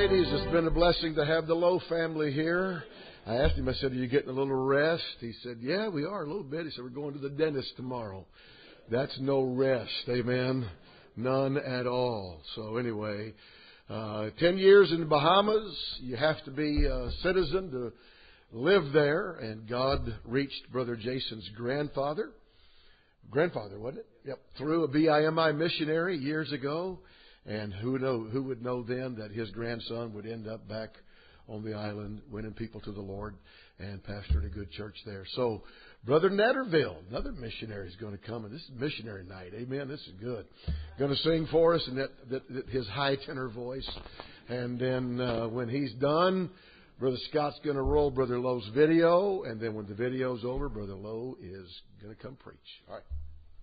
ladies. It's been a blessing to have the Lowe family here. I asked him, I said, are you getting a little rest? He said, yeah, we are a little bit. He said, we're going to the dentist tomorrow. That's no rest. Amen. None at all. So anyway, 10 years in the Bahamas. You have to be a citizen to live there. And God reached Brother Jason's grandfather, wasn't it? Yep. Through a BIMI missionary years ago. And who would know then that his grandson would end up back on the island, winning people to the Lord and pastoring a good church there. So, Brother Netterville, another missionary, is going to come, and this is missionary night. Amen. This is good. Going to sing for us in that his high tenor voice, and then when he's done, Brother Scott's going to roll Brother Lowe's video, and then when the video's over, Brother Lowe is going to come preach. All right.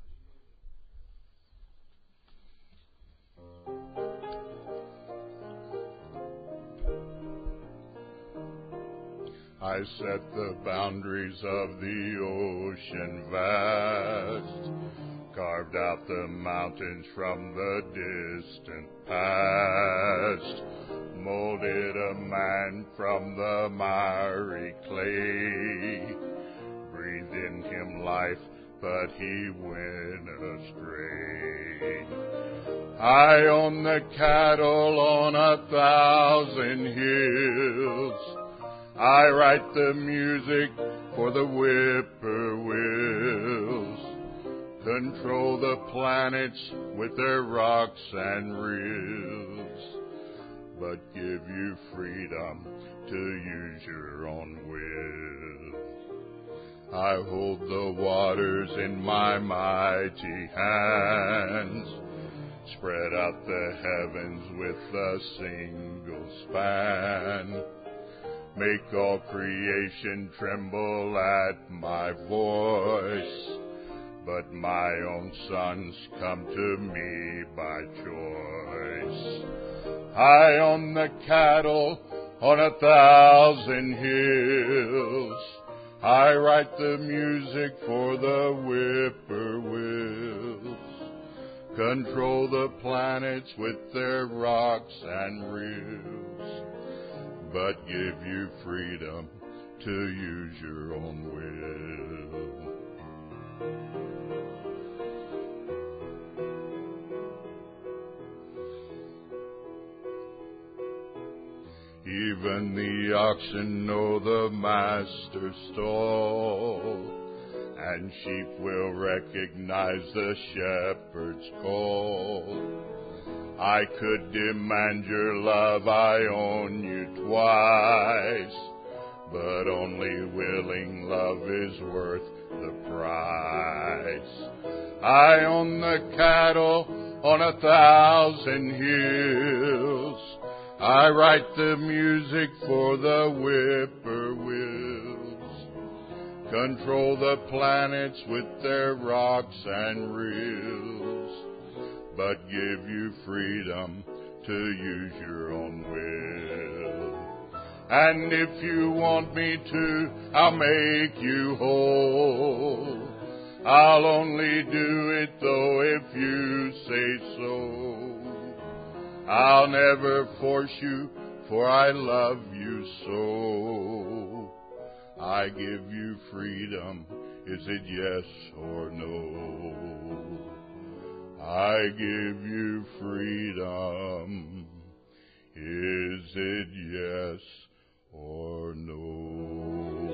I set the boundaries of the ocean vast, carved out the mountains from the distant past, molded a man from the miry clay, breathed in him life, but he went astray. I own the cattle on 1,000 hills. I write the music for the whippoorwills, control the planets with their rocks and rills, but give you freedom to use your own will. I hold the waters in my mighty hands, spread out the heavens with a single span, make all creation tremble at my voice, but my own sons come to me by choice. I own the cattle on 1,000 hills. I write the music for the whippoorwills, control the planets with their rocks and rills, but give you freedom to use your own will. Even the oxen know the master's stall, and sheep will recognize the shepherd's call. I could demand your love, I own you twice, but only willing love is worth the price. I own the cattle on 1,000 hills. I write the music for the whippoorwills, control the planets with their rocks and rills, but give you freedom to use your own will. And if you want me to, I'll make you whole. I'll only do it though if you say so. I'll never force you, for I love you so. I give you freedom, is it yes or no? I give you freedom. Is it yes or no?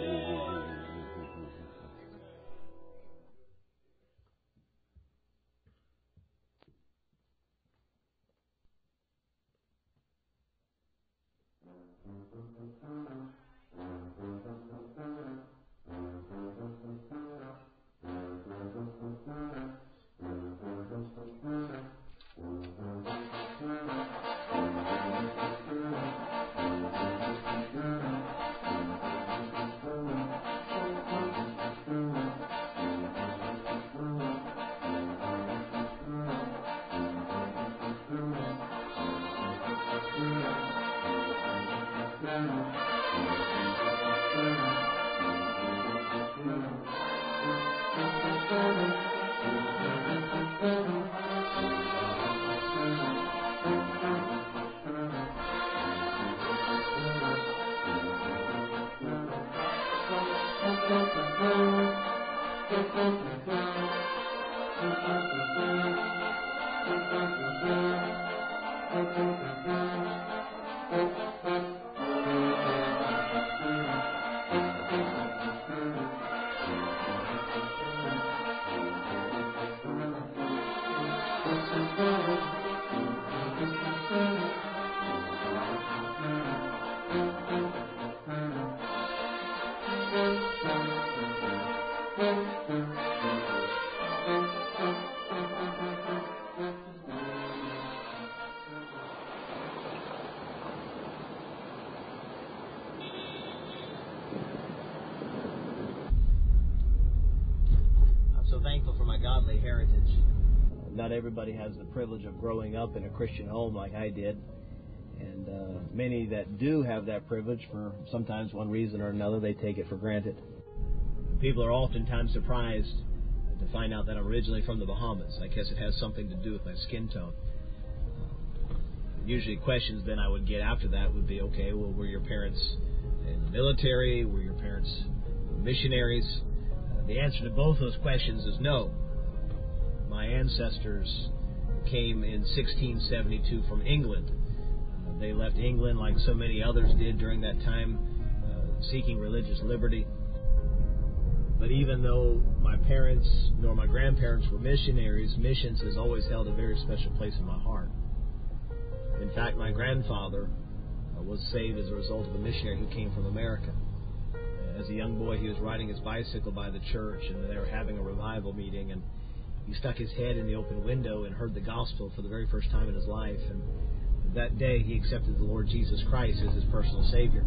Thankful for my godly heritage. Not everybody has the privilege of growing up in a Christian home like I did, and many that do have that privilege, for sometimes one reason or another, they take it for granted. People are oftentimes surprised to find out that I'm originally from the Bahamas. I guess it has something to do with my skin tone. Usually questions then I would get after that would be, okay, well, were your parents in the military? Were your parents missionaries? The answer to both those questions is no. My ancestors came in 1672 from England. They left England like so many others did during that time, seeking religious liberty. But even though my parents nor my grandparents were missionaries, missions has always held a very special place in my heart. In fact, my grandfather was saved as a result of a missionary who came from America. As a young boy, he was riding his bicycle by the church, and they were having a revival meeting, and he stuck his head in the open window and heard the gospel for the very first time in his life. And that day, he accepted the Lord Jesus Christ as his personal Savior.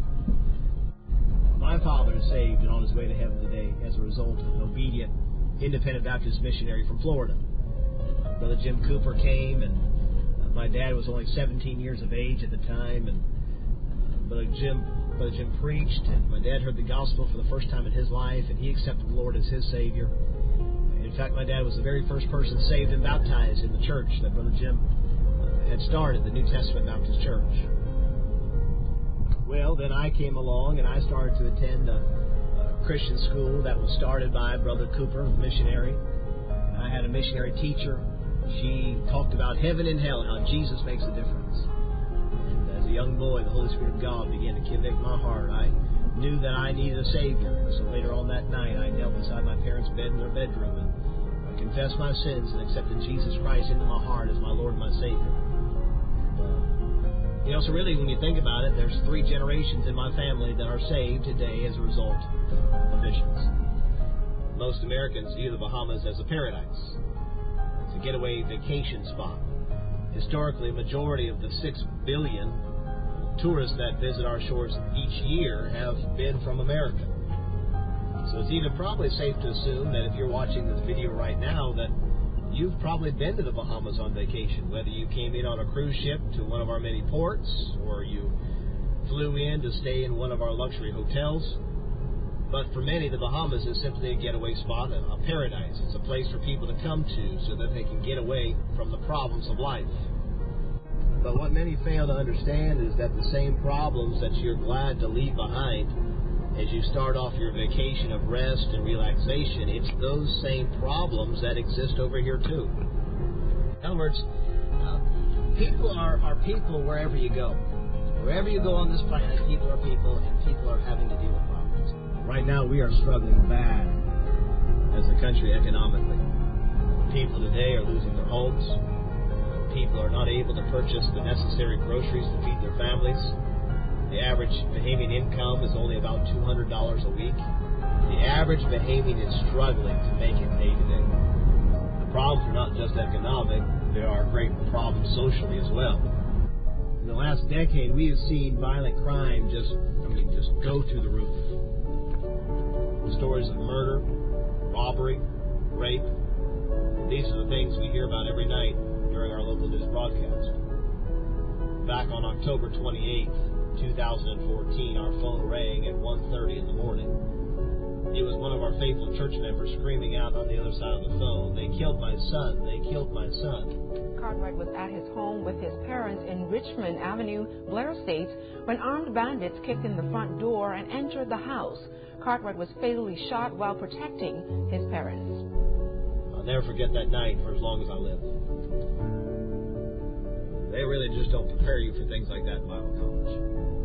My father is saved and on his way to heaven today as a result of an obedient, independent Baptist missionary from Florida. Brother Jim Cooper came, and my dad was only 17 years of age at the time, and Brother Jim preached, and my dad heard the gospel for the first time in his life, and he accepted the Lord as his Savior. In fact, my dad was the very first person saved and baptized in the church that Brother Jim had started, the New Testament Baptist Church. Well, then I came along, and I started to attend a Christian school that was started by Brother Cooper, the missionary. I had a missionary teacher. She talked about heaven and hell and how Jesus makes a difference. A young boy, the Holy Spirit of God began to convict my heart. I knew that I needed a Savior. And so later on that night, I knelt beside my parents' bed in their bedroom and I confessed my sins and accepted Jesus Christ into my heart as my Lord and my Savior. So really, when you think about it, there's 3 generations in my family that are saved today as a result of missions. Most Americans view the Bahamas as a paradise. It's a getaway vacation spot. Historically, a majority of the 6 billion tourists that visit our shores each year have been from America. So it's even probably safe to assume that if you're watching this video right now, that you've probably been to the Bahamas on vacation, whether you came in on a cruise ship to one of our many ports, or you flew in to stay in one of our luxury hotels. But for many, the Bahamas is simply a getaway spot, a paradise. It's a place for people to come to so that they can get away from the problems of life. But what many fail to understand is that the same problems that you're glad to leave behind as you start off your vacation of rest and relaxation, it's those same problems that exist over here too. In other words, people are people wherever you go. Wherever you go on this planet, people are people, and people are having to deal with problems. Right now, we are struggling bad as a country economically. People today are losing their homes. People are not able to purchase the necessary groceries to feed their families. The average Bahamian income is only about $200 a week. The average Bahamian is struggling to make it day to day. The problems are not just economic, there are great problems socially as well. In the last decade, we have seen violent crime just go through the roof. Stories of murder, robbery, rape. These are the things we hear about every night during our local news broadcast. Back on October 28th, 2014, our phone rang at 1:30 in the morning. It was one of our faithful church members screaming out on the other side of the phone, "They killed my son, they killed my son." Cartwright was at his home with his parents in Richmond Avenue, Blair Estates, when armed bandits kicked in the front door and entered the house. Cartwright was fatally shot while protecting his parents. I'll never forget that night for as long as I live. They really just don't prepare you for things like that in Bible college.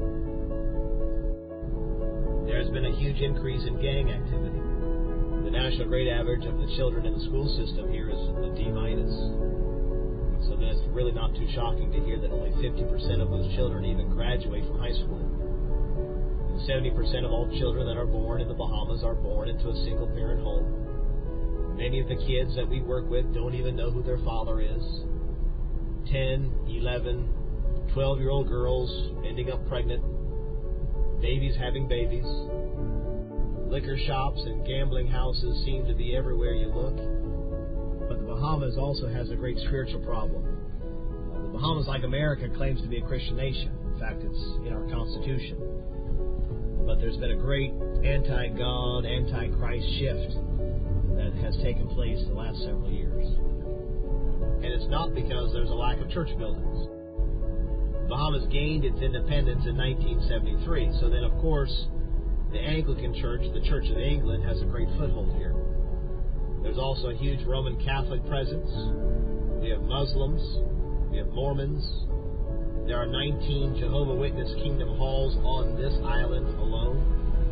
There's been a huge increase in gang activity. The national grade average of the children in the school system here is a D-. So then it's really not too shocking to hear that only 50% of those children even graduate from high school. And 70% of all children that are born in the Bahamas are born into a single-parent home. Many of the kids that we work with don't even know who their father is. 10, 11, 12-year-old girls ending up pregnant. Babies having babies. Liquor shops and gambling houses seem to be everywhere you look. But the Bahamas also has a great spiritual problem. The Bahamas, like America, claims to be a Christian nation. In fact, it's in our Constitution. But there's been a great anti-God, anti-Christ shift that has taken place the last several years. And it's not because there's a lack of church buildings. The Bahamas gained its independence in 1973, so then, of course, the Anglican Church, the Church of England, has a great foothold here. There's also a huge Roman Catholic presence. We have Muslims. We have Mormons. There are 19 Jehovah's Witness Kingdom Halls on this island alone.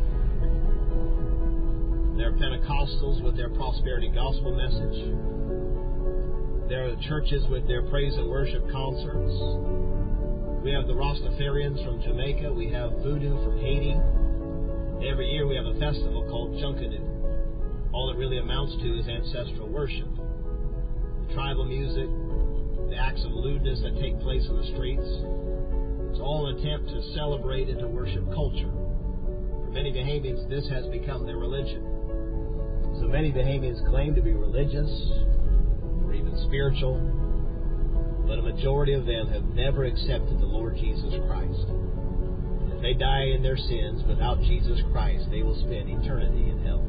There are Pentecostals with their prosperity gospel message. There are the churches with their praise and worship concerts. We have the Rastafarians from Jamaica. We have Voodoo from Haiti. Every year we have a festival called Junkanoo. All it really amounts to is ancestral worship. The tribal music, the acts of lewdness that take place in the streets. It's all an attempt to celebrate and to worship culture. For many Bahamians, this has become their religion. So many Bahamians claim to be religious or even spiritual, but a majority of them have never accepted the Lord Jesus Christ. And if they die in their sins without Jesus Christ, they will spend eternity in hell.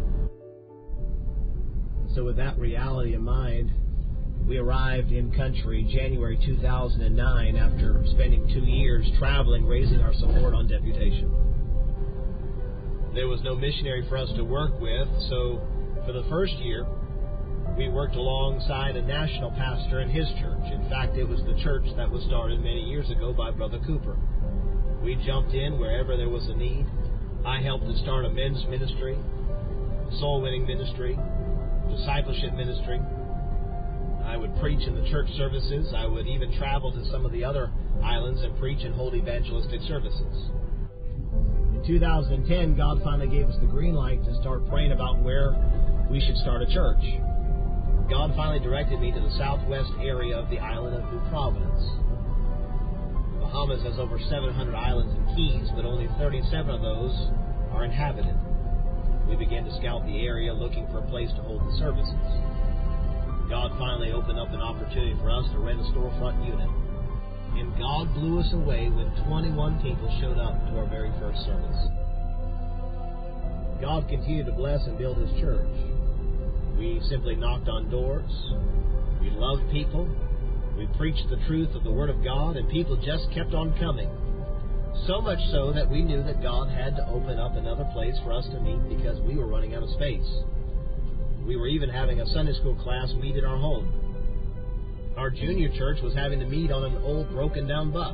So with that reality in mind, we arrived in country January 2009 after spending 2 years traveling, raising our support on deputation. There was no missionary for us to work with, so for the first year, we worked alongside a national pastor in his church. In fact, it was the church that was started many years ago by Brother Cooper. We jumped in wherever there was a need. I helped to start a men's ministry, soul-winning ministry, discipleship ministry. I would preach in the church services. I would even travel to some of the other islands and preach and hold evangelistic services. In 2010, God finally gave us the green light to start praying about where we should start a church. God finally directed me to the southwest area of the island of New Providence. Bahamas has over 700 islands and keys, but only 37 of those are inhabited. We began to scout the area looking for a place to hold the services. God finally opened up an opportunity for us to rent a storefront unit. And God blew us away when 21 people showed up to our very first service. God continued to bless and build His church. We simply knocked on doors. We loved people. We preached the truth of the Word of God, and people just kept on coming. So much so that we knew that God had to open up another place for us to meet because we were running out of space. We were even having a Sunday school class meet in our home. Our junior church was having to meet on an old broken down bus.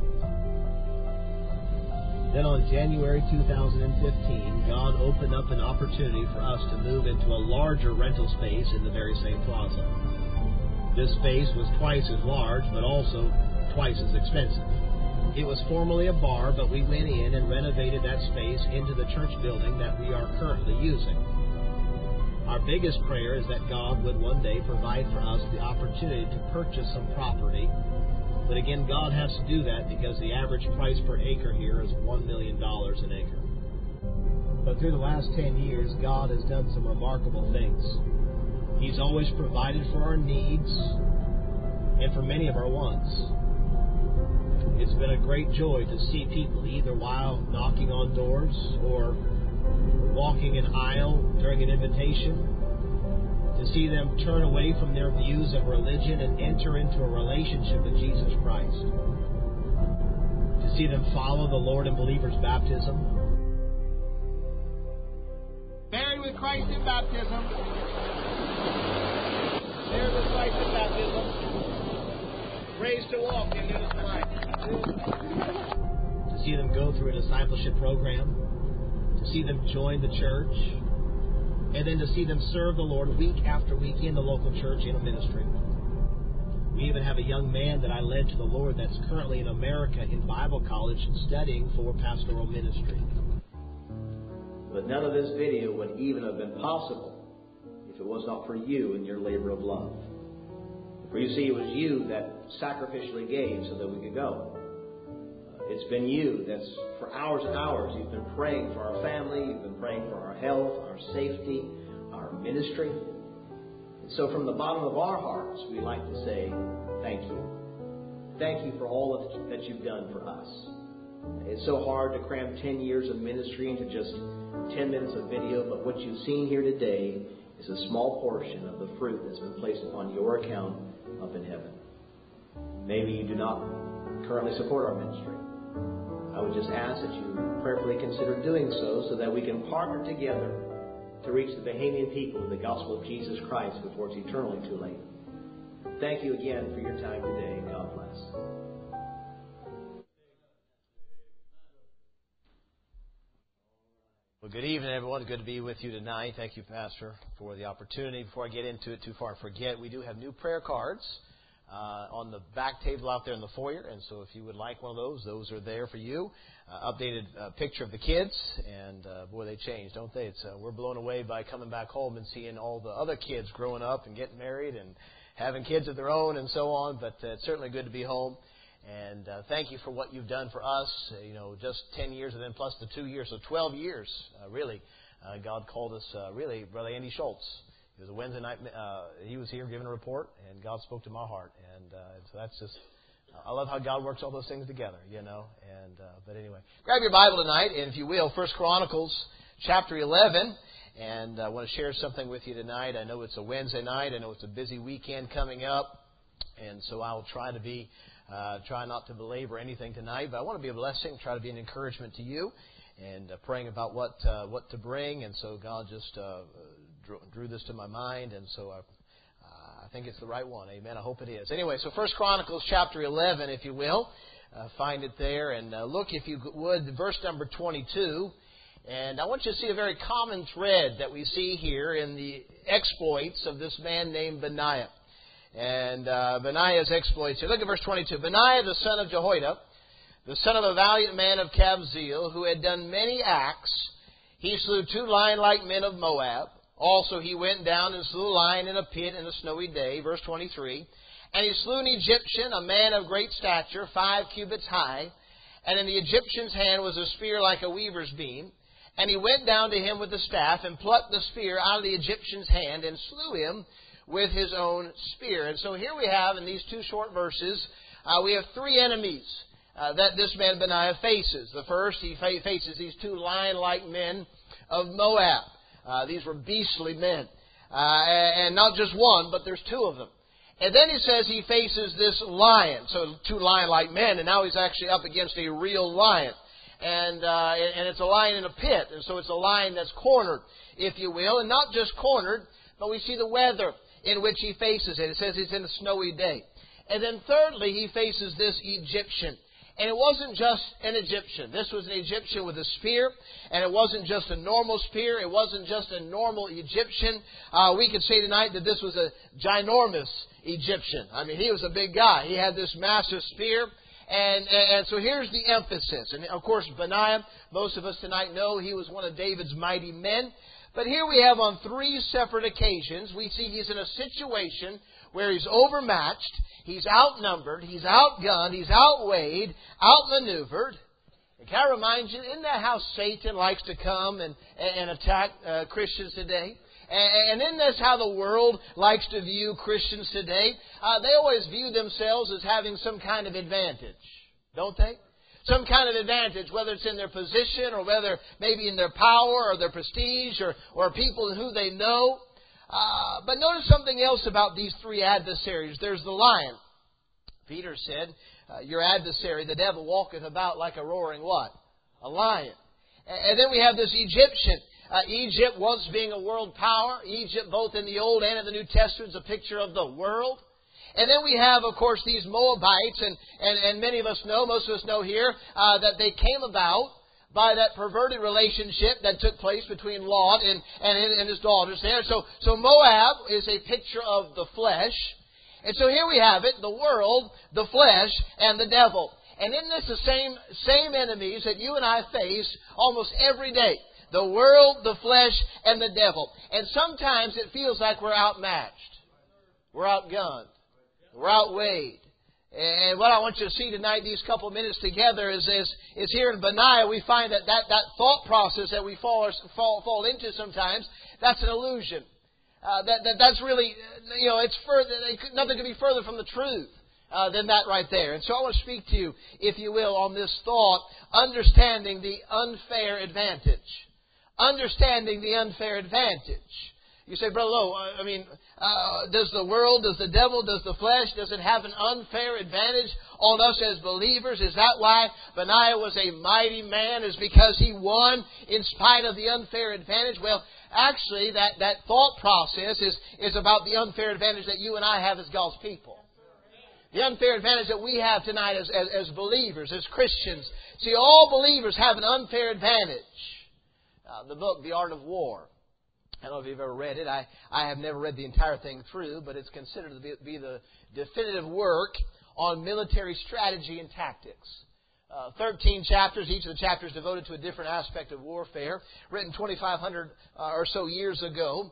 Then on January 2015, God opened up an opportunity for us to move into a larger rental space in the very same plaza. This space was twice as large, but also twice as expensive. It was formerly a bar, but we went in and renovated that space into the church building that we are currently using. Our biggest prayer is that God would one day provide for us the opportunity to purchase some property. But again, God has to do that because the average price per acre here is $1 million an acre. But through the last 10 years, God has done some remarkable things. He's always provided for our needs and for many of our wants. It's been a great joy to see people, either while knocking on doors or walking an aisle during an invitation, to see them turn away from their views of religion and enter into a relationship with Jesus Christ, to see them follow the Lord in believers' baptism. Buried with Christ in baptism. Buried with Christ in baptism. Raised to walk in newness of life. To see them go through a discipleship program, to see them join the church, and then to see them serve the Lord week after week in the local church in a ministry. We even have a young man that I led to the Lord that's currently in America in Bible college studying for pastoral ministry. But none of this video would even have been possible if it was not for you and your labor of love. For you see, it was you that sacrificially gave so that we could go. It's been you that's, for hours and hours, you've been praying for our family, you've been praying for our health, our safety, our ministry. And so from the bottom of our hearts, we like to say, thank you. Thank you for all that you've done for us. It's so hard to cram 10 years of ministry into just 10 minutes of video, but what you've seen here today is a small portion of the fruit that's been placed upon your account up in heaven. Maybe you do not currently support our ministry. I would just ask that you prayerfully consider doing so that we can partner together to reach the Bahamian people with the gospel of Jesus Christ before it's eternally too late. Thank you again for your time today, and God bless. Well, good evening, everyone. Good to be with you tonight. Thank you, Pastor, for the opportunity. Before I get into it too far and forget, we do have new prayer cards on the back table out there in the foyer. And so if you would like one of those are there for you. Updated picture of the kids. And, boy, they change, don't they? We're blown away by coming back home and seeing all the other kids growing up and getting married and having kids of their own and so on. But it's certainly good to be home. And thank you for what you've done for us. Just 10 years and then plus the 2 years. So 12 years, really. God called us, really, Brother Andy Schultz. It was a Wednesday night. He was here giving a report, and God spoke to my heart. And so that's just, I love how God works all those things together, And but anyway, grab your Bible tonight, and if you will, 1 Chronicles chapter 11. And I want to share something with you tonight. I know it's a Wednesday night. I know it's a busy weekend coming up. And so I'll try to be... try not to belabor anything tonight, but I want to be a blessing, try to be an encouragement to you, and praying about what to bring. And so God just drew this to my mind, and so I think it's the right one. Amen. I hope it is. Anyway, so 1 Chronicles chapter 11, if you will, find it there, and look, if you would, verse number 22. And I want you to see a very common thread that we see here in the exploits of this man named Benaiah. And Benaiah's exploits here. Look at verse 22. Benaiah, the son of Jehoiada, the son of a valiant man of Kabzeel, who had done many acts, he slew 2 lion-like men of Moab. Also he went down and slew a lion in a pit in a snowy day. Verse 23. And he slew an Egyptian, a man of great stature, 5 cubits high. And in the Egyptian's hand was a spear like a weaver's beam. And he went down to him with the staff and plucked the spear out of the Egyptian's hand and slew him with his own spear. And so here we have, in these 2 short verses, we have 3 enemies that this man Benaiah faces. The first, he faces these 2 lion-like men of Moab. These were beastly men. And not just one, but there's 2 of them. And then he says he faces this lion. So 2 lion-like men, and now he's actually up against a real lion. And it's a lion in a pit. And so it's a lion that's cornered, if you will. And not just cornered, but we see the weather in which he faces it. It says it's in a snowy day. And then thirdly, he faces this Egyptian. And it wasn't just an Egyptian. This was an Egyptian with a spear. And it wasn't just a normal spear. It wasn't just a normal Egyptian. We could say tonight that this was a ginormous Egyptian. I mean, he was a big guy. He had this massive spear. And so here's the emphasis. And of course, Benaiah, most of us tonight know he was one of David's mighty men. But here we have on 3 separate occasions, we see he's in a situation where he's overmatched, he's outnumbered, he's outgunned, he's outweighed, outmaneuvered. And can I remind you, isn't that how Satan likes to come and attack Christians today? And isn't this how the world likes to view Christians today? They always view themselves as having some kind of advantage, don't they? some kind of advantage, whether it's in their position or whether maybe in their power or their prestige or people who they know. But notice something else about these three adversaries. There's the lion. Peter said, your adversary, the devil, walketh about like a roaring what? A lion. And then we have this Egyptian. Egypt once being a world power. Egypt, both in the Old and in the New Testament, is a picture of the world. And then we have, of course, these Moabites, and many of us know, most of us know here, that they came about by that perverted relationship that took place between Lot and his daughters there. So Moab is a picture of the flesh. And so here we have it, the world, the flesh, and the devil. And in this, the same enemies that you and I face almost every day. The world, the flesh, and the devil. And sometimes it feels like we're outmatched. We're outgunned. We're outweighed. And what I want you to see tonight, these couple of minutes together, is here in Benaiah, we find that thought process that we fall into sometimes, that's an illusion. That's really, it's further, nothing could be further from the truth than that right there. And so I want to speak to you, if you will, on this thought, understanding the unfair advantage. Understanding the unfair advantage. You say, Brother Lowe, does the world, does the devil, does the flesh, does it have an unfair advantage on us as believers? Is that why Benaiah was a mighty man? Is because he won in spite of the unfair advantage? Well, actually, that thought process is about the unfair advantage that you and I have as God's people. The unfair advantage that we have tonight as believers, as Christians. See, all believers have an unfair advantage. The book, The Art of War. I don't know if you've ever read it. I have never read the entire thing through, but it's considered to be the definitive work on military strategy and tactics. 13 chapters, each of the chapters devoted to a different aspect of warfare, written 2,500 or so years ago.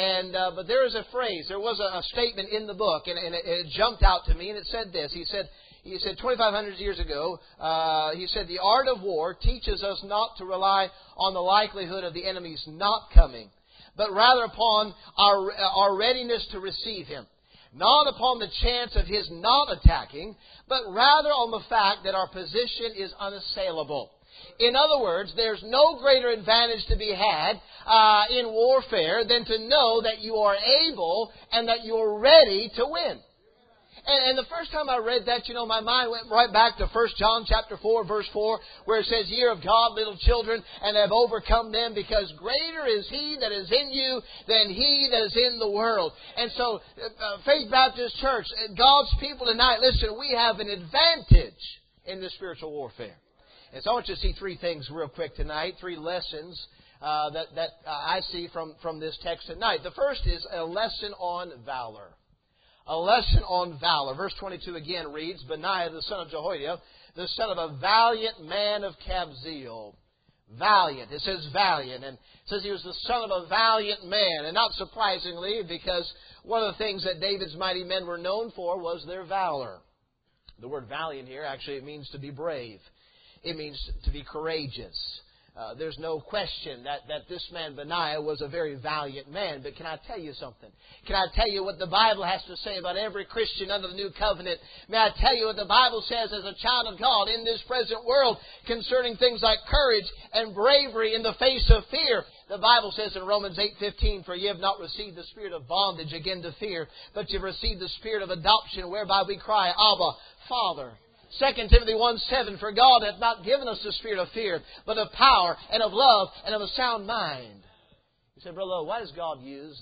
But there is a phrase, there was a statement in the book, and it jumped out to me, and it said this. He said 2,500 years ago, he said, the art of war teaches us not to rely on the likelihood of the enemy's not coming, but rather upon our readiness to receive him. Not upon the chance of his not attacking, but rather on the fact that our position is unassailable. In other words, there's no greater advantage to be had in warfare than to know that you are able and that you're ready to win. And the first time I read that, my mind went right back to 1 John chapter 4, verse 4, where it says, Ye are of God, little children, and have overcome them, because greater is He that is in you than he that is in the world. And so, Faith Baptist Church, God's people tonight, listen, we have an advantage in this spiritual warfare. And so I want you to see three things real quick tonight, three lessons that I see from this text tonight. The first is a lesson on valor. A lesson on valor. Verse 22 again reads, Benaiah, the son of Jehoiada, the son of a valiant man of Kabzeel. Valiant. It says valiant. And it says he was the son of a valiant man. And not surprisingly, because one of the things that David's mighty men were known for was their valor. The word valiant here, actually, it means to be brave. It means to be courageous. There's no question that this man Benaiah was a very valiant man. But can I tell you something? Can I tell you what the Bible has to say about every Christian under the new covenant? May I tell you what the Bible says as a child of God in this present world concerning things like courage and bravery in the face of fear? The Bible says in Romans 8:15, For ye have not received the spirit of bondage again to fear, but ye have received the spirit of adoption, whereby we cry, Abba, Father. 2 Timothy 1:7, For God hath not given us the spirit of fear, but of power and of love and of a sound mind. You say, Brother Lowe, why does God use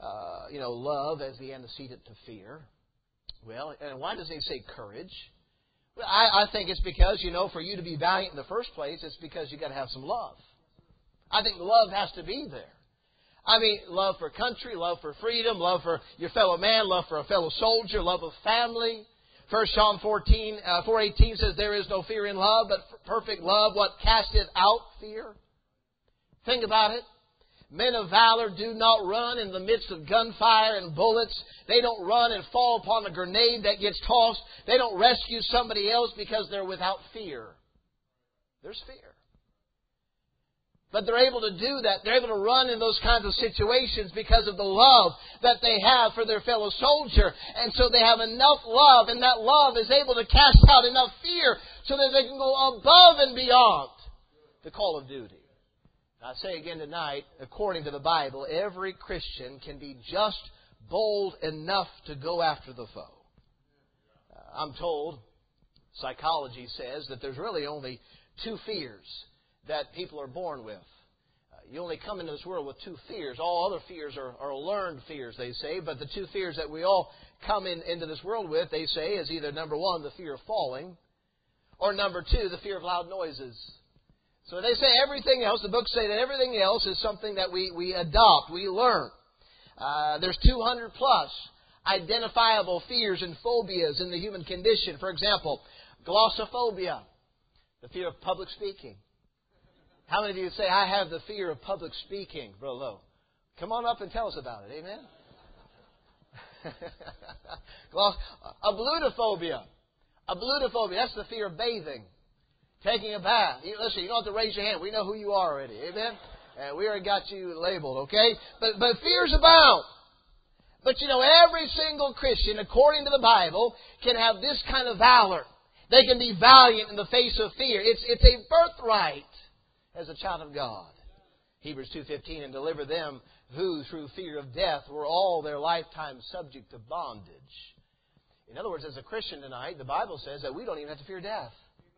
love as the antecedent to fear? Well, and why does He say courage? Well, I think it's because, for you to be valiant in the first place, it's because you've got to have some love. I think love has to be there. I mean, love for country, love for freedom, love for your fellow man, love for a fellow soldier, love of family. 1 John 4:18 says, There is no fear in love, but perfect love, what casteth out fear? Think about it. Men of valor do not run in the midst of gunfire and bullets. They don't run and fall upon a grenade that gets tossed. They don't rescue somebody else because they're without fear. There's fear. But they're able to do that. They're able to run in those kinds of situations because of the love that they have for their fellow soldier. And so they have enough love, and that love is able to cast out enough fear so that they can go above and beyond the call of duty. I say again tonight, according to the Bible, every Christian can be just bold enough to go after the foe. I'm told, psychology says, that there's really only 2 fears that people are born with. You only come into this world with 2 fears. All other fears are learned fears, they say. But the 2 fears that we all come into this world with, they say, is either number 1, the fear of falling, or number 2, the fear of loud noises. So they say everything else, the books say that everything else is something that we adopt, we learn. There's 200 plus identifiable fears and phobias in the human condition. For example, glossophobia, the fear of public speaking. How many of you say, I have the fear of public speaking, Brother Lowe? Come on up and tell us about it. Amen? Ablutophobia. Ablutophobia, that's the fear of bathing. Taking a bath. Listen, you don't have to raise your hand. We know who you are already. Amen? And we already got you labeled, okay? But fears abound. But you know, every single Christian, according to the Bible, can have this kind of valor. They can be valiant in the face of fear. It's a birthright as a child of God. Hebrews 2:15, and deliver them who through fear of death were all their lifetime subject to bondage. In other words, as a Christian tonight, the Bible says that we don't even have to fear death.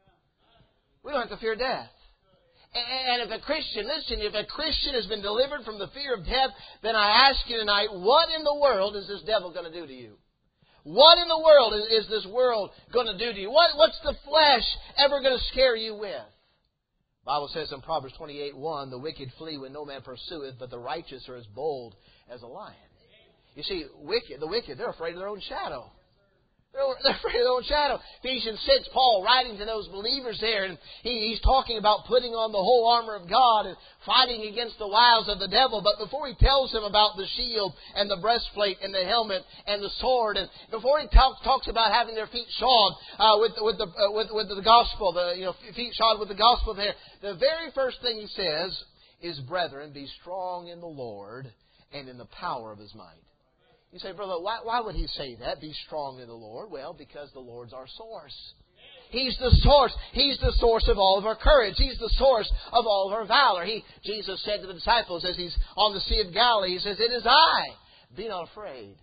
We don't have to fear death. And if a Christian, listen, if a Christian has been delivered from the fear of death, then I ask you tonight, what in the world is this devil going to do to you? What in the world is this world going to do to you? What's the flesh ever going to scare you with? The Bible says in Proverbs 28:1, the wicked flee when no man pursueth, but the righteous are as bold as a lion. You see, the wicked, they're afraid of their own shadow. They're afraid of their own shadow. Ephesians 6, Paul writing to those believers there, and he's talking about putting on the whole armor of God and fighting against the wiles of the devil. But before he tells them about the shield and the breastplate and the helmet and the sword, and before he talks about having their feet shod with the gospel, feet shod with the gospel there, the very first thing he says is, brethren, be strong in the Lord and in the power of His might. You say, brother, why would he say that? Be strong in the Lord. Well, because the Lord's our source. He's the source. He's the source of all of our courage. He's the source of all of our valor. Jesus said to the disciples as He's on the Sea of Galilee, He says, it is I. Be not afraid.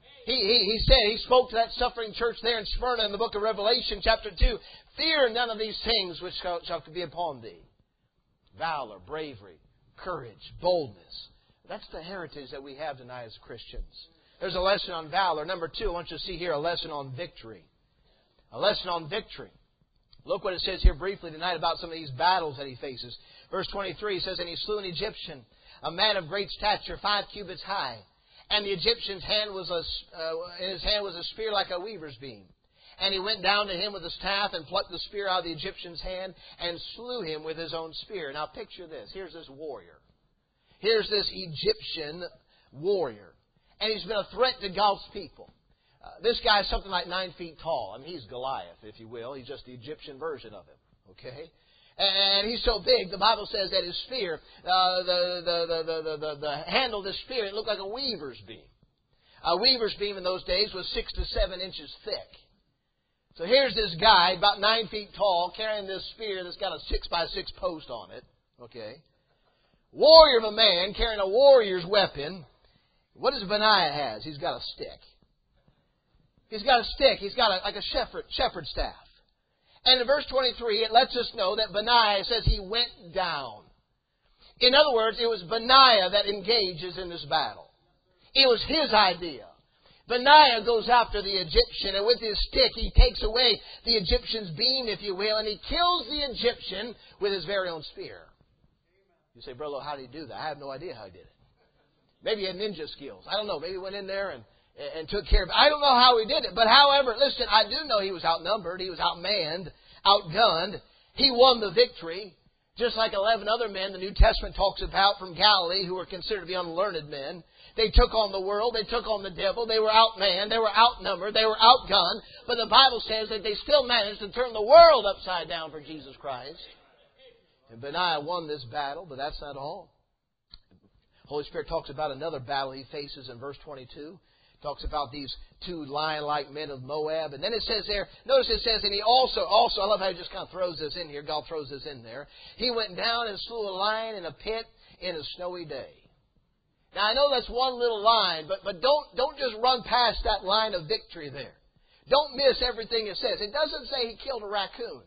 He spoke to that suffering church there in Smyrna in the book of Revelation, chapter 2. Fear none of these things which shall be upon thee. Valor, bravery, courage, boldness. That's the heritage that we have tonight as Christians. There's a lesson on valor. Number 2, I want you to see here a lesson on victory. A lesson on victory. Look what it says here briefly tonight about some of these battles that he faces. Verse 23 says, and he slew an Egyptian, a man of great stature, 5 cubits high. And the Egyptian's hand was in his hand was a spear like a weaver's beam. And he went down to him with a staff and plucked the spear out of the Egyptian's hand and slew him with his own spear. Now picture this. Here's this warrior. Here's this Egyptian warrior. And he's been a threat to God's people. This guy is something like 9 feet tall. I mean, he's Goliath, if you will. He's just the Egyptian version of him. Okay? And he's so big, the Bible says that his spear, the handle of this spear, it looked like a weaver's beam. A weaver's beam in those days was 6 to 7 inches thick. So here's this guy, about 9 feet tall, carrying this spear that's got a 6x6 post on it. Okay? Warrior of a man, carrying a warrior's weapon. What does Benaiah has? He's got a stick. He's got a stick. He's got like a shepherd staff. And in verse 23, it lets us know that Benaiah says he went down. In other words, it was Benaiah that engages in this battle. It was his idea. Benaiah goes after the Egyptian, and with his stick, he takes away the Egyptian's beam, if you will, and he kills the Egyptian with his very own spear. You say, Brother, how did he do that? I have no idea how he did it. Maybe he had ninja skills. I don't know. Maybe he went in there and took care of it. I don't know how he did it. But however, listen, I do know he was outnumbered. He was outmanned, outgunned. He won the victory. Just like 11 other men the New Testament talks about from Galilee who were considered to be unlearned men. They took on the world. They took on the devil. They were outmanned. They were outnumbered. They were outgunned. But the Bible says that they still managed to turn the world upside down for Jesus Christ. And Benaiah won this battle, but that's not all. Holy Spirit talks about another battle he faces in verse 22. Talks about these two lion-like men of Moab. And then it says there, notice it says, and he also, I love how he just kind of throws this in here. God throws this in there. He went down and slew a lion in a pit in a snowy day. Now, I know that's one little line, but don't just run past that line of victory there. Don't miss everything it says. It doesn't say he killed a raccoon.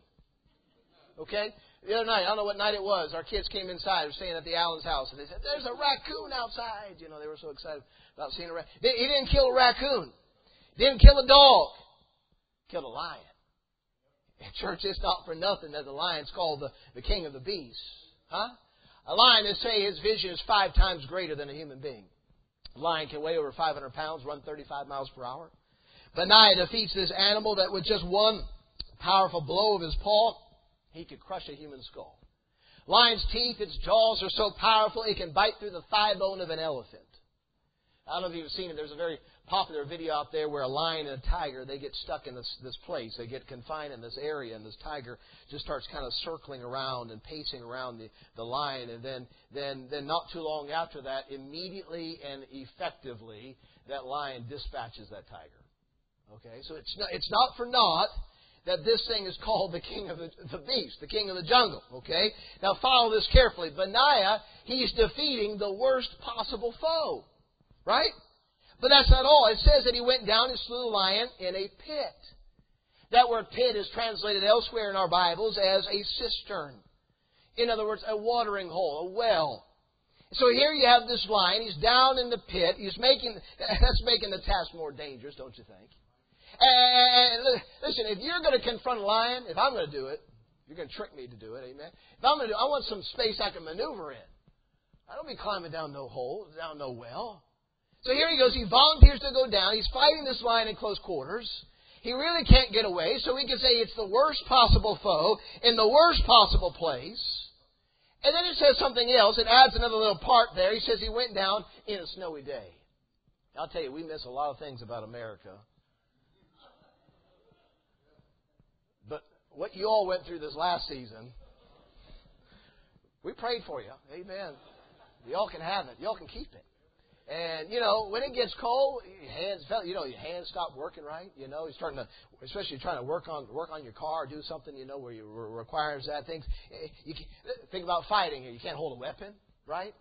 Okay? The other night, I don't know what night it was, our kids came inside. We were staying at the Allen's house, and they said, "There's a raccoon outside." You know, they were so excited about seeing a raccoon. He didn't kill a raccoon. Didn't kill a dog. Killed a lion. And church, it's not for nothing that the lion's called the king of the beasts. Huh? A lion, they say his vision is 5 times greater than a human being. A lion can weigh over 500 pounds, run 35 miles per hour. Benaiah defeats this animal that with just one powerful blow of his paw, he could crush a human skull. Lion's teeth, its jaws are so powerful it can bite through the thigh bone of an elephant. I don't know if you've seen it. There's a very popular video out there where a lion and a tiger, they get stuck in this place. They get confined in this area, and this tiger just starts kind of circling around and pacing around the lion. And then not too long after that, immediately and effectively, that lion dispatches that tiger. Okay, so it's not for naught that this thing is called the king of the beast, the king of the jungle. Okay, now follow this carefully. Benaiah, he's defeating the worst possible foe, right? But that's not all. It says that he went down and slew a lion in a pit. That word pit is translated elsewhere in our Bibles as a cistern. In other words, a watering hole, a well. So here you have this lion. He's down in the pit. That's making the task more dangerous, don't you think? And listen, if you're going to confront a lion, if I'm going to do it, you're going to trick me to do it, amen? If I'm going to do it, I want some space I can maneuver in. I don't be climbing down no hole, down no well. So here he goes. He volunteers to go down. He's fighting this lion in close quarters. He really can't get away, so we can say it's the worst possible foe in the worst possible place. And then it says something else. It adds another little part there. He says he went down in a snowy day. I'll tell you, we miss a lot of things about America. But what you all went through this last season, we prayed for you. Amen. Y'all can have it. Y'all can keep it. And, when it gets cold, your hands stop working right. You're starting to, especially trying to work on your car or do something, where you requires that. Things. You can, think about fighting. You can't hold a weapon, right?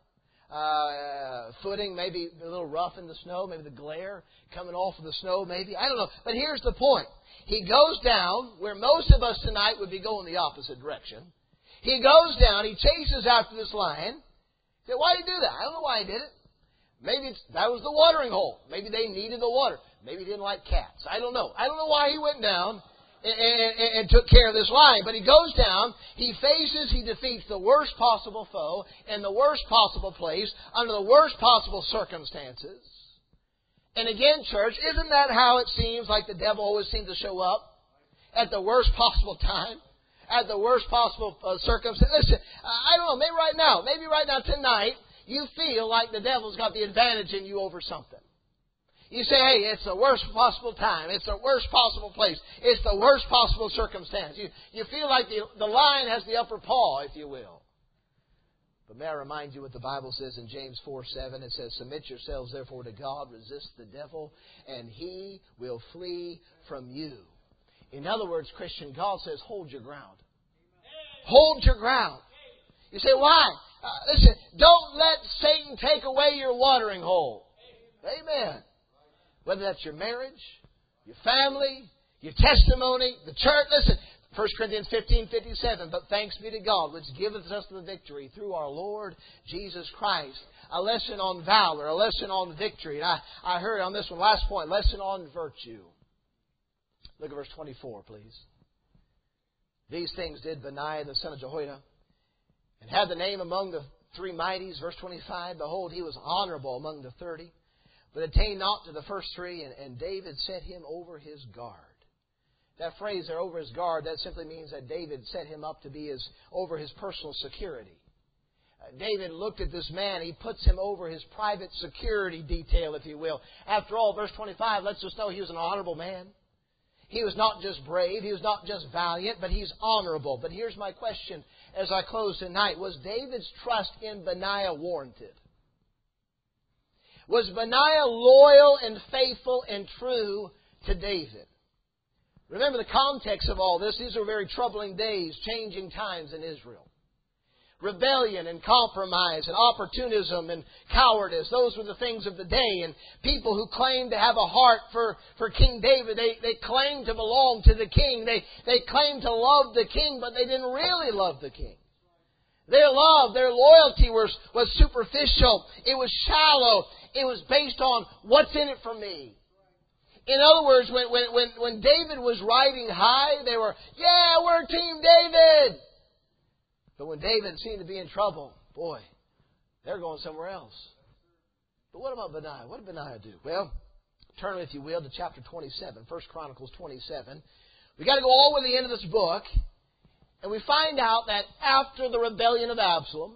Footing, maybe a little rough in the snow. Maybe the glare coming off of the snow, maybe. I don't know. But here's the point. He goes down where most of us tonight would be going the opposite direction. He goes down. He chases after this lion. Say, why did he do that? I don't know why he did it. Maybe that was the watering hole. Maybe they needed the water. Maybe he didn't like cats. I don't know. I don't know why he went down and took care of this lion. But he goes down. He defeats the worst possible foe in the worst possible place under the worst possible circumstances. And again, church, isn't that how it seems like the devil always seems to show up? At the worst possible time? At the worst possible circumstance? Listen, I don't know. Maybe right now tonight, you feel like the devil's got the advantage in you over something. You say, hey, it's the worst possible time. It's the worst possible place. It's the worst possible circumstance. You feel like the lion has the upper paw, if you will. But may I remind you what the Bible says in James 4:7. It says, submit yourselves therefore to God, resist the devil, and he will flee from you. In other words, Christian, God says, hold your ground. Hold your ground. You say, why? Listen, don't let Satan take away your watering hole. Amen. Whether that's your marriage, your family, your testimony, the church. Listen, 1 Corinthians 15:57. But thanks be to God, which giveth us the victory through our Lord Jesus Christ. A lesson on valor, a lesson on victory. And I heard on this one, last point, lesson on virtue. Look at verse 24, please. These things did Benaiah the son of Jehoiada, and had the name among the 3 mighties. Verse 25, behold, he was honorable among the 30, but attained not to the first 3, and David set him over his guard. That phrase there, over his guard, that simply means that David set him up to be over his personal security. David looked at this man. He puts him over his private security detail, if you will. After all, verse 25 lets us know he was an honorable man. He was not just brave. He was not just valiant, but he's honorable. But here's my question. as I close tonight, was David's trust in Benaiah warranted? Was Benaiah loyal and faithful and true to David? Remember the context of all this. These are very troubling days, changing times in Israel. Rebellion and compromise and opportunism and cowardice. Those were the things of the day. And people who claimed to have a heart for King David, they claimed to belong to the king. They claimed to love the king, but they didn't really love the king. Their love, their loyalty was superficial. It was shallow. It was based on what's in it for me. In other words, when David was riding high, they were, yeah, we're Team David. But when David seemed to be in trouble, boy, they're going somewhere else. But what about Benaiah? What did Benaiah do? Well, turn, if you will, to chapter 27, 1 Chronicles 27. We've got to go all the way to the end of this book, and we find out that after the rebellion of Absalom,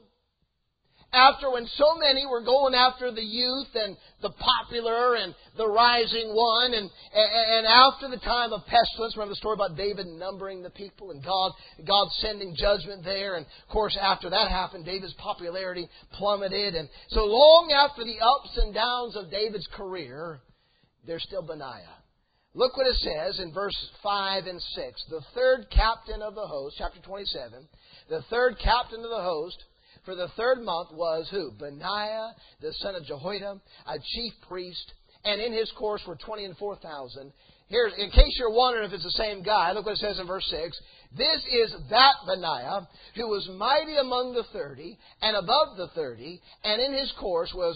after when so many were going after the youth and the popular and the rising one, and after the time of pestilence, remember the story about David numbering the people and God sending judgment there, and of course after that happened, David's popularity plummeted, and so long after the ups and downs of David's career, there's still Benaiah. Look what it says in verse 5 and 6. The third captain of the host, chapter 27, the third captain of the host, for the third month was who? Benaiah, the son of Jehoiada, a chief priest, and in his course were 20 and 4,000. Here, in case you're wondering if it's the same guy, look what it says in verse 6. This is that Benaiah who was mighty among the 30 and above the 30, and in his course was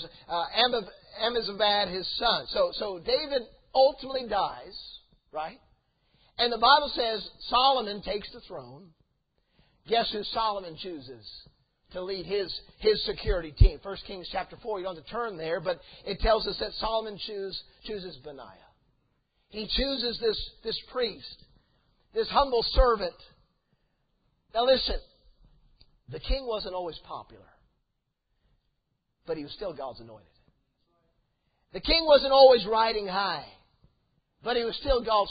Ammizabad his son. So David ultimately dies, right? And the Bible says Solomon takes the throne. Guess who Solomon chooses to lead his security team? 1 Kings chapter 4, you don't have to turn there, but it tells us that Solomon chooses Benaiah. He chooses this priest, this humble servant. Now listen, the king wasn't always popular, but he was still God's anointed. The king wasn't always riding high, but he was still God's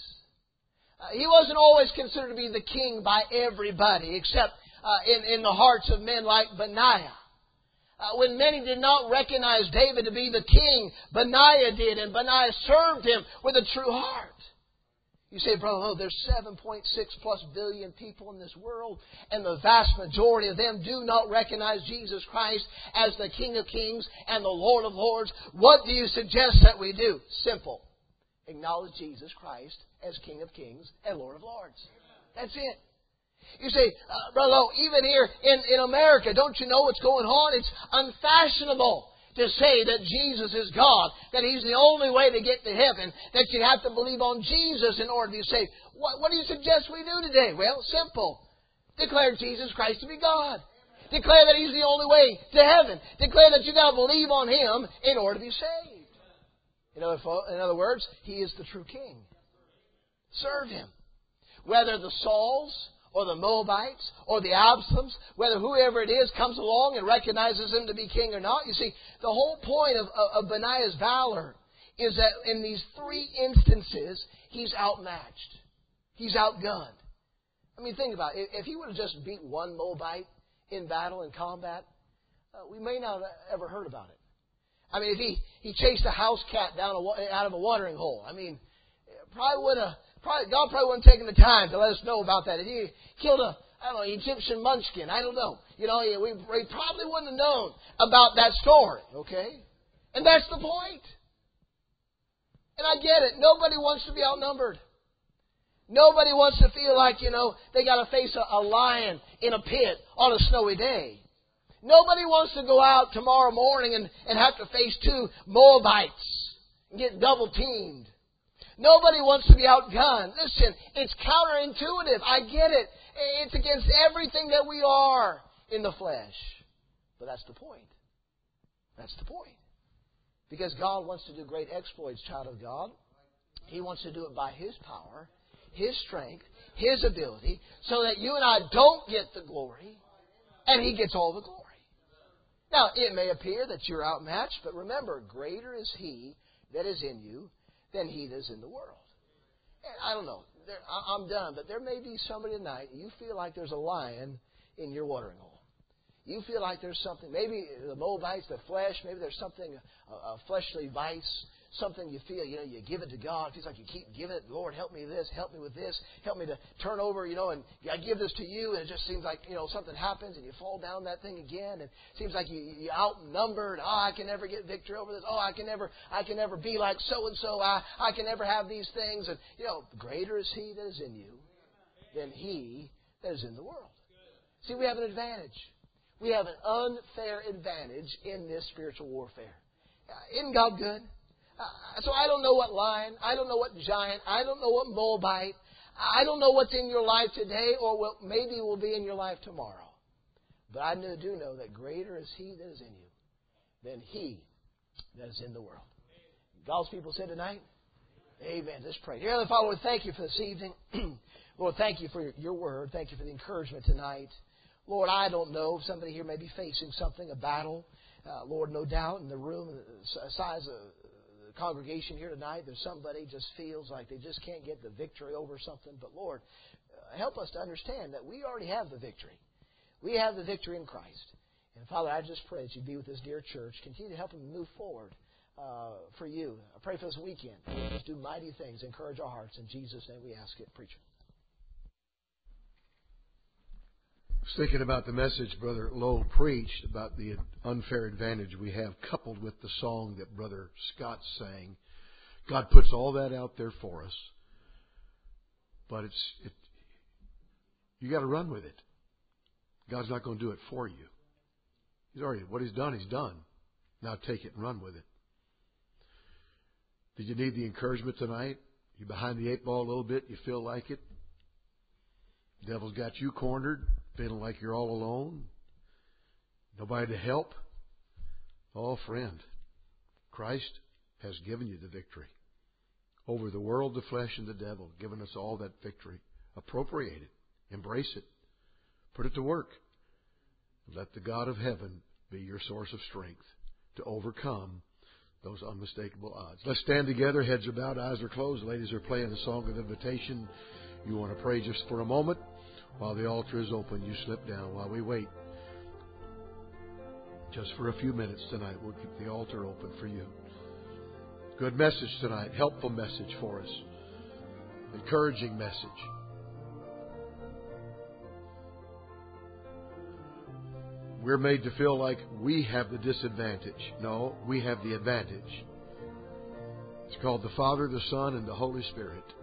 choice. He wasn't always considered to be the king by everybody, except in the hearts of men like Benaiah. When many did not recognize David to be the king, Benaiah did, and Benaiah served him with a true heart. You say, brother, there's 7.6 plus billion people in this world, and the vast majority of them do not recognize Jesus Christ as the King of Kings and the Lord of Lords. What do you suggest that we do? Simple. Acknowledge Jesus Christ as King of Kings and Lord of Lords. That's it. You say, brother, even here in America, don't you know what's going on? It's unfashionable to say that Jesus is God, that He's the only way to get to heaven, that you have to believe on Jesus in order to be saved. What do you suggest we do today? Well, simple. Declare Jesus Christ to be God. Declare that He's the only way to heaven. Declare that you've got to believe on Him in order to be saved. In other words, He is the true King. Serve Him. Whether the Sauls or the Moabites, or the Absaloms, whether whoever it is comes along and recognizes him to be king or not. You see, the whole point of Benaiah's valor is that in these three instances, he's outmatched. He's outgunned. I mean, think about it. If he would have just beat one Moabite in battle, in combat, we may not have ever heard about it. I mean, if he chased a house cat down out of a watering hole, I mean, God probably wouldn't have taken the time to let us know about that. If he killed Egyptian munchkin, I don't know. We probably wouldn't have known about that story, okay? And that's the point. And I get it. Nobody wants to be outnumbered. Nobody wants to feel like, they got to face a lion in a pit on a snowy day. Nobody wants to go out tomorrow morning and have to face two Moabites and get double teamed. Nobody wants to be outgunned. Listen, it's counterintuitive. I get it. It's against everything that we are in the flesh. But that's the point. That's the point. Because God wants to do great exploits, child of God. He wants to do it by His power, His strength, His ability, so that you and I don't get the glory, and He gets all the glory. Now, it may appear that you're outmatched, but remember, greater is He that is in you than he that is in the world. And I don't know. I'm done, but there may be somebody tonight, you feel like there's a lion in your watering hole. You feel like there's something, maybe the Moabites, the flesh, maybe there's something, a fleshly vice, something you feel, you give it to God. It feels like you keep giving it. Lord, help me with this, help me with this, help me to turn over, and I give this to you, and it just seems like, something happens, and you fall down that thing again, and it seems like you're outnumbered. I can never get victory over this. I can never be like so-and-so. I can never have these things. And, greater is He that is in you than he that is in the world. See, we have an advantage. We have an unfair advantage in this spiritual warfare. Isn't God good? So I don't know what lion, I don't know what giant, I don't know what Moabite, I don't know what's in your life today or what maybe will be in your life tomorrow. But I do know that greater is He that is in you than he that is in the world. God's people said tonight, amen. Let's pray. Dear Heavenly Father, we thank you for this evening. Lord, thank you for your word. Thank you for the encouragement tonight. Lord, I don't know if somebody here may be facing something, a battle. Lord, no doubt in the room, the size of the congregation here tonight, there's somebody just feels like they just can't get the victory over something. But Lord, help us to understand that we already have the victory. We have the victory in Christ. And Father, I just pray that you be with this dear church. Continue to help them move forward for you. I pray for this weekend. Just do mighty things. Encourage our hearts. In Jesus' name we ask it. Preacher. I was thinking about the message Brother Lowell preached about the unfair advantage we have, coupled with the song that Brother Scott sang. God puts all that out there for us, but you got to run with it. God's not going to do it for you. What He's done, He's done. Now take it and run with it. Did you need the encouragement tonight? You behind the eight ball a little bit? You feel like it? The devil's got you cornered, feeling like you're all alone. Nobody to help. Oh, friend, Christ has given you the victory over the world, the flesh, and the devil. Given us all that victory. Appropriate it. Embrace it. Put it to work. Let the God of heaven be your source of strength to overcome those unmistakable odds. Let's stand together. Heads are bowed, eyes are closed. Ladies are playing the song of invitation. You want to pray just for a moment? While the altar is open, you slip down while we wait. Just for a few minutes tonight, we'll keep the altar open for you. Good message tonight. Helpful message for us. Encouraging message. We're made to feel like we have the disadvantage. No, we have the advantage. It's called the Father, the Son, and the Holy Spirit.